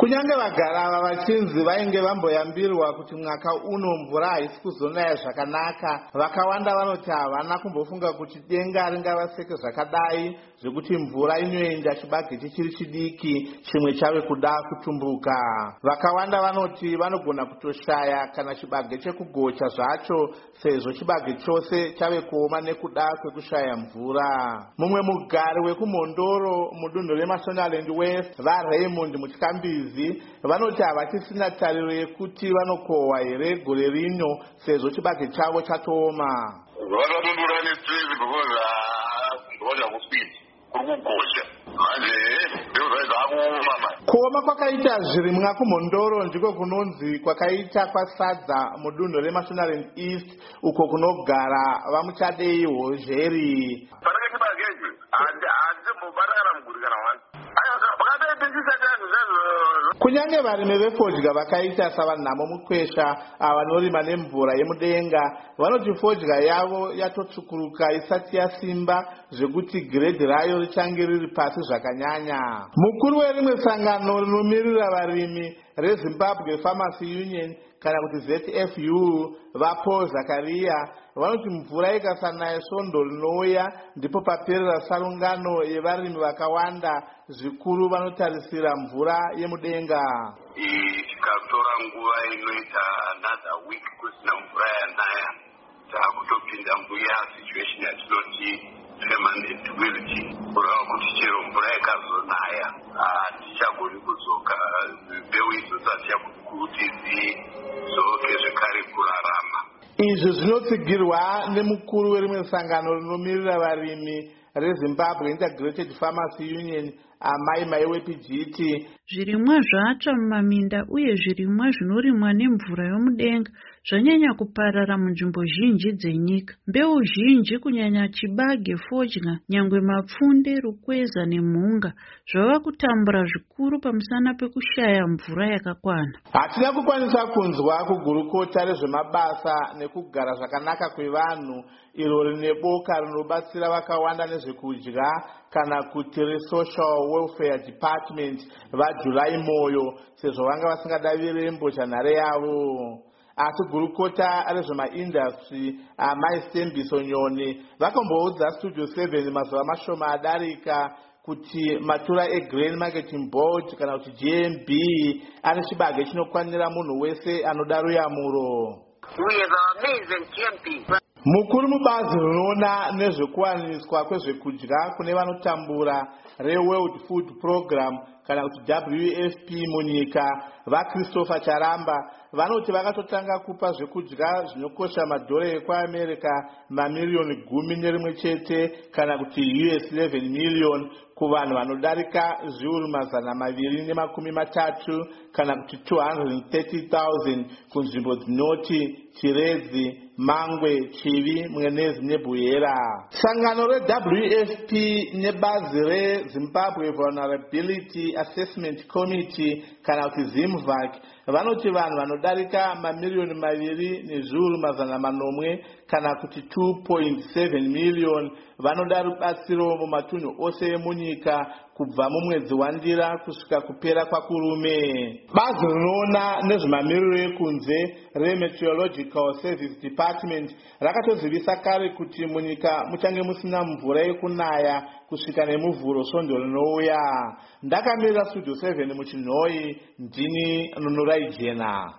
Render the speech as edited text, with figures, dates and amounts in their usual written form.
Kunyange vagara ava vachinzi vainge vamboyambirwa kuti mwaka uno mvura haisi kuzonaya zvakanaka, vakawanda vanoti havana kumbofunga kuti denga ringavaseke zvakadai zvekuti mvura inoenda chibage chichiri chidiki chimwe chave kuda kutumbuka. Vakawanda vanoti vanogona kutoshaya kana chibage chekugocha zvacho sezvo chibage chose chave kuoma nekuda kwekushaya mvura. Mumwe mugari wekumhondoro mudunhu reMashonaland West vaRaymond Mutkambizi vanoti havachisina tariro yekuti vanokohwa here gore rino sezvo chibage chavo chatooma. Vakadondora nestress because ngoja kuspeed kurukugosha manje ndiro zvakuoma. Kuoma kwakaita zvirimwa kumhondoro ndiko kunonzi kwakaita kwasadza mudunhu reMashonaland East uko kunogara vaMuchadei Hozheri. Kunyange varimi vefodya vakaita savanhamo mukwesha vanorima nemvura yemudenga vanoti fodya yavo yatotsvukuruka isati yasimba zvekuti giredhi rayo richange riri pasi zvakanyanya. Mukuru werimwe sangano rinomiririra varimi reZimbabwe Farmers Union kana kuti ZFU vaPaul Zakaria vanoti mvura ikasanaya svondo rinouya ndipo paperera sarungano yevarimi vakawanda zvikuru vanotarisira mvura yemudenga. Tikatora nguva inoita another week kusina mvura yanaya takutopinda muya situation yatinoti permanent wilting kureva kuti chero mvura ikazonaya hatichagoni kudzoka mbeu idzosati yagoni kuti dzizoke zvekare kurarama. Izvi zvinotsigirwa nemukuru werimwe sangano rinomirira varimi reZimbabwe Integrated Farmers Union Amai Maiwe Pijiti. Zvirimwa zvatsva mumaminda uye zvirimwa zvinorimwa nemvura yomudenga zvanyanya kuparara munzvimbo zhinji dzenyika. Mbeu zhinji kunyanya chibage, fodya, nyangwe mapfunde, rukweza nemhunga zvava kutambura zvikuru pamusana pekushaya mvura yakakwana. Hatina kukwanisa kunzwa kugurukota rezvemabasa nekugara zvakanaka kwevanhu iro rine boka rinobatsira vakawanda nezvekudya kana kuti reSocial Welfare Department vaJulai Moyo sezvo vanga vasingadavire mbozhanhare yavo. Asi gurukota rezvemaindastry Amai Stembiso Nyoni vakamboudza Studio 7 mazuva mashoma adarika kuti matura eGrain Marketing Board kana kuti GMB ane chibage chinokwanira munhu wese anoda ruyamuro. Mukuru mubazi rinoona nezvekuwaniswa kwezvekudya kune vanotambura reWorld Food Program kana kuti WFP munyika vaChristopher Charamba vanoti vakatotanga kupa zvekudya zvinokosha madhora ekuAmerica mamiliyoni 11 chete kana kuti US$11 million kuvanhu vanodarika zviuru 230 kana kuti 230,000 kunzvimbo dzinoti Chiredzi, Mangwe, Chivi, Mwenezi neBuyera. Sangano reWFP nebazi reZimbabwe Vulnerability Assessment Committee kana kuti ZIMVAC vanoti vanhu vanodarika mamiliyoni 2,800 kana kuti 2.7 million vanoda rubatsiro mumatunhu ose emunyika kubva mumwedzi waNdira kusvika kupera kwaKurume. Bazi rinoona nezvemamiriro ekunze reMeteorological Service Department rakatozivisa kare kuti munyika muchange musina mvura yekunaya kusvika nemuvhuro svondo rinouya. Ndakamirira Studio 7 muChinhoi, ndini Nunurai Jena.